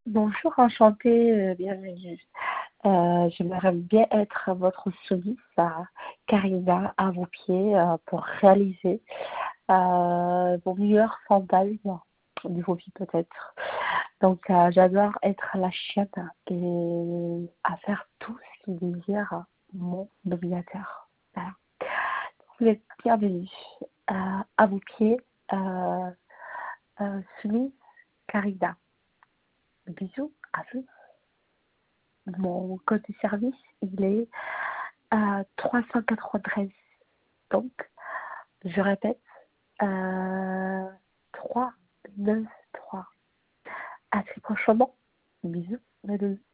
Bonjour, enchantée, bienvenue. J'aimerais bien être votre soumise, Karina, à vos pieds pour réaliser vos meilleurs fantasmes de vos vies peut-être. Donc, j'adore être la chienne et à faire tout ce qui désire mon dominateur. Voilà. Vous êtes bienvenue à vos pieds, euh, soumise, Karina. Bisous à vous. Mon code de service, il est à 393. Donc, je répète, 393. À très prochainement. Bisous, mes deux.